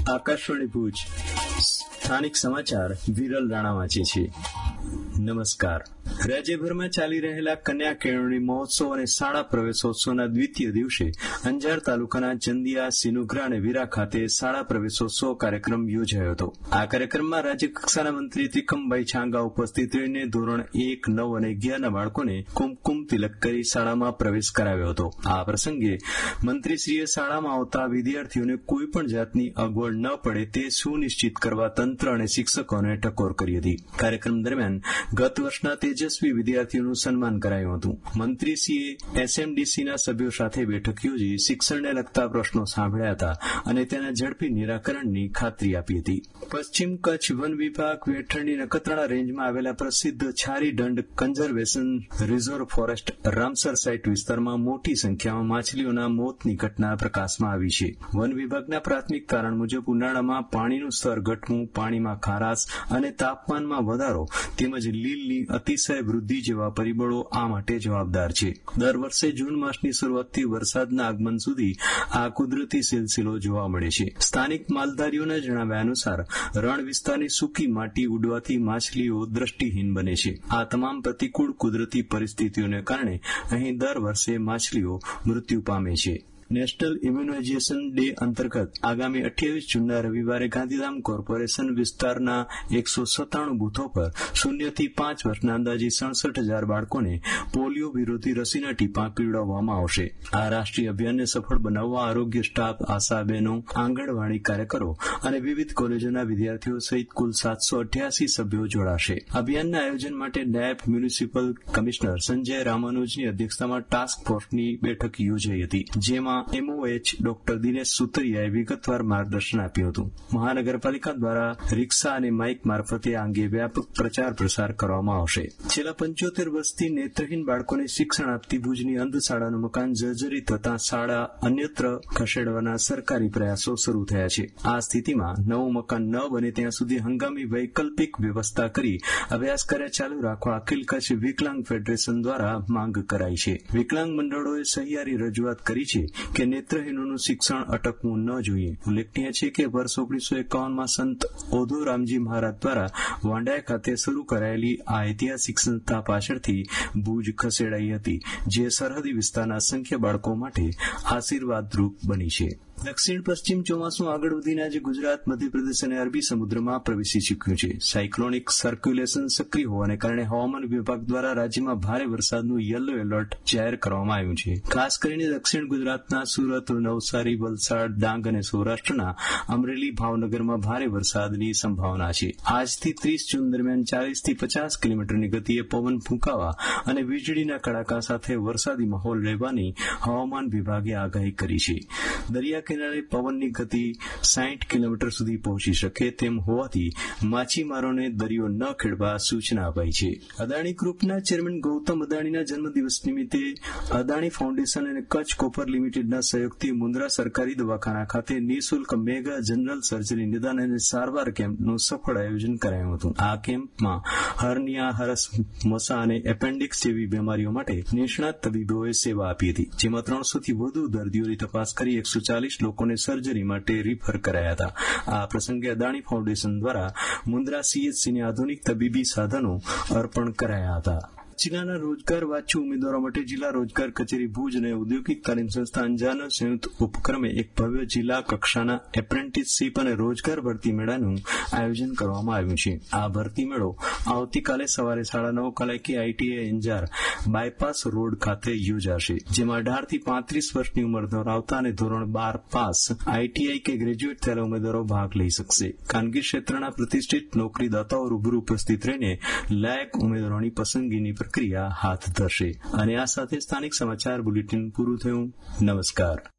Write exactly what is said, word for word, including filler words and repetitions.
આકાશવાણી ભુજ સ્થાનિક સમાચાર વિરલ રાણા વાંચે છે. નમસ્કાર. રાજ્યભરમાં ચાલી રહેલા કન્યા કેળવણી મહોત્સવ અને શાળા પ્રવેશોત્સવના દ્વિતીય દિવસે અંજાર તાલુકાના ચંદિયા, સિનુગ્રા અને વીરા ખાતે શાળા પ્રવેશોત્સવ કાર્યક્રમ યોજાયો હતો. આ કાર્યક્રમમાં રાજ્યકક્ષાના મંત્રી ત્રિકમભાઈ છાંગા ઉપસ્થિત રહીને ધોરણ એક, નવ અને અગિયારના બાળકોને કુમકુમ તિલક કરી શાળામાં પ્રવેશ કરાવ્યો હતો. આ પ્રસંગે મંત્રીશ્રીએ શાળામાં આવતા વિદ્યાર્થીઓને કોઈ પણ જાતની અગવડ ન પડે તે સુનિશ્ચિત કરવા તંત્ર અને શિક્ષકોને ટકોર કરી હતી. કાર્યક્રમ દરમિયાન ગત વર્ષના તેજસ્વી વિદ્યાર્થીઓનું સન્માન કરાયું હતું. મંત્રીશ્રીએ એસએમડીસીના સભ્યો સાથે બેઠક યોજી શિક્ષણને લગતા પ્રશ્નો સાંભળ્યા હતા અને તેના ઝડપી નિરાકરણની ખાતરી આપી હતી. પશ્ચિમ કચ્છ વન વિભાગ હેઠળની નખત્રાણા રેન્જમાં આવેલા પ્રસિદ્ધ Chharidhand conservation reserve forest Ramsar site વિસ્તારમાં મોટી સંખ્યામાં માછલીઓના મોતની ઘટના પ્રકાશમાં આવી છે. વન વિભાગના પ્રાથમિક તારણ મુજબ ઉનાળામાં પાણીનું સ્તર ઘટવું, પાણીમાં ખારાશ અને તાપમાનમાં વધારો તેમજ લીલની અતિશય વૃદ્ધિ જેવા પરિબળો આ માટે જવાબદાર છે. દર વર્ષે જૂન માસની શરૂઆતથી વરસાદના આગમન સુધી આ કુદરતી સિલસિલો જોવા મળે છે. સ્થાનિક માલધારીઓના જણાવ્યા અનુસાર રણ વિસ્તારની સૂકી માટી ઉડવાથી માછલીઓ દ્રષ્ટિહીન બને છે. આ તમામ પ્રતિકૂળ કુદરતી પરિસ્થિતિઓને કારણે અહીં દર વર્ષે માછલીઓ મૃત્યુ પામે છે. નેશનલ ઇમ્યુનાઇઝેશન ડે અંતર્ગત આગામી અઠ્યાવીસ જૂનના રવિવારે ગાંધીધામ કોર્પોરેશન વિસ્તારના એકસો સત્તાણું બૂથો પર શૂન્યથી પાંચ વર્ષના અંદાજે સડસઠ હજાર બાળકોને પોલિયો વિરોધી રસીના ટીપા પીવડાવવામાં આવશે. આ રાષ્ટ્રીય અભિયાનને સફળ બનાવવા આરોગ્ય સ્ટાફ, આશા બહેનો, આંગણવાડી કાર્યકરો અને વિવિધ કોલેજોના વિદ્યાર્થીઓ સહિત કુલ સાતસો અઠ્યાસી સભ્યો જોડાશે. અભિયાનના આયોજન માટે નાયબ મ્યુનિસિપલ કમિશનર સંજય રામાનુજની અધ્યક્ષતામાં ટાસ્ક ફોર્સની બેઠક યોજાઈ હતી, જેમાં એમઓએચ ડોક્ટર દિનેશ સુતરિયાએ વિગતવાર માર્ગદર્શન આપ્યું હતું. મહાનગરપાલિકા દ્વારા રિક્ષા અને માઇક મારફતે આ અંગે વ્યાપક પ્રચાર પ્રસાર કરવામાં આવશે. છેલ્લા પંચોતેર વર્ષથી નેત્રહીન બાળકોને શિક્ષણ આપતી ભુજની અંધ શાળાનું મકાન જર્જરિત થતાં શાળા અન્યત્ર ખસેડવાના સરકારી પ્રયાસો શરૂ થયા છે. આ સ્થિતિમાં નવું મકાન ન બને ત્યાં સુધી હંગામી વૈકલ્પિક વ્યવસ્થા કરી અભ્યાસ કાર્ય ચાલુ રાખવા અખિલ કચ્છ વિકલાંગ ફેડરેશન દ્વારા માંગ કરાઈ છે. વિકલાંગ મંડળોએ સહિયારી રજૂઆત કરી છે કે નેત્રહીનોનું શિક્ષણ અટકવું ન જોઈએ. ઉલ્લેખનીય છે કે વર્ષ ઓગણીસો એકાવનમાં સંત ઓધોરામજી મહારાજ દ્વારા વાંડાય ખાતે શરૂ કરાયેલી આ ઐતિહાસિક સંસ્થા પાછળથી ભુજ ખસેડાઈ હતી, જે સરહદી વિસ્તારના અસંખ્ય બાળકો માટે આશીર્વાદરૂપ બની છે. દક્ષિણ પશ્ચિમ ચોમાસું આગળ વધીને આજે ગુજરાત, મધ્યપ્રદેશ અને અરબી સમુદ્રમાં પ્રવેશી ચૂક્યું છે. સાયક્લોનિક સર્ક્યુલેશન સક્રિય હોવાને કારણે હવામાન વિભાગ દ્વારા રાજ્યમાં ભારે વરસાદનું યલો એલર્ટ જાહેર કરવામાં આવ્યું છે. ખાસ કરીને દક્ષિણ ગુજરાતના સુરત, નવસારી, વલસાડ, ડાંગ અને સૌરાષ્ટ્રના અમરેલી, ભાવનગરમાં ભારે વરસાદની સંભાવના છે. આજથી ત્રીસ જૂન દરમિયાન ચાલીસથી પચાસ કિલોમીટરની ગતિએ પવન ફૂંકાવા અને વીજળીના કડાકા સાથે વરસાદી માહોલ રહેવાની હવામાન વિભાગે આગાહી કરી છે. દરિયા કિનારે પવનની ગતિ સાઠ કિલોમીટર સુધી પહોંચી શકે તેમ હોવાથી માછીમારોને દરિયો ન ખેડવા સૂચના અપાઈ છે. અદાણી ગ્રુપના ચેરમેન ગૌતમ અદાણીના જન્મદિવસ નિમિત્તે અદાણી ફાઉન્ડેશન અને કચ્છ કોપર લિમિટેડના સહયોગથી મુન્દ્રા સરકારી દવાખાના ખાતે નિઃશુલ્ક મેગા જનરલ સર્જરી નિદાન અને સારવાર કેમ્પનું સફળ આયોજન કરાયું હતું. આ કેમ્પમાં હર્નિયા, હરસ, મોસા અને એપેન્ડિક્સ જેવી બીમારીઓ માટે નિષ્ણાત તબીબોએ સેવા આપી હતી, જેમાં ત્રણસોથી વધુ દર્દીઓની તપાસ કરી એકસો ચાલીસ લોકોને સર્જરી માટે રિફર કરાયા હતા. આ પ્રસંગે અદાણી ફાઉન્ડેશન દ્વારા મુન્દ્રા સીએચસીને આધુનિક તબીબી સાધનો અર્પણ કરાયા હતા. જિલ્લાના રોજગાર વાંચ્છુ ઉમેદવારો માટે જિલ્લા રોજગાર કચેરી ભુજ અને ઔદ્યોગિક તાલીમ સંસ્થા અંજારના સંયુક્ત ઉપક્રમે એક ભવ્ય જિલ્લા કક્ષાના એપ્રેન્ટિસશીપ અને રોજગાર ભરતી મેળાનું આયોજન કરવામાં આવ્યું છે. આ ભરતી મેળો આવતીકાલે સવારે સાડા નવ કલાકે આઈટીઆઈ અંજાર બાયપાસ રોડ ખાતે યોજાશે, જેમાં અઢારથી પાંત્રીસ વર્ષની ઉંમર ધરાવતા અને ધોરણ બાર પાસ, આઈટીઆઈ કે ગ્રેજ્યુએટ થયેલા ઉમેદવારો ભાગ લઈ શકશે. ખાનગી ક્ષેત્રના પ્રતિષ્ઠિત નોકરીદાતાઓ રૂબરૂ ઉપસ્થિત રહીને લાયક ઉમેદવારોની પસંદગીની પ્રક્રિયા હાથ ધરશે. અને આ સાથે સ્થાનિક સમાચાર બુલેટિન પૂરું થયું. નમસ્કાર.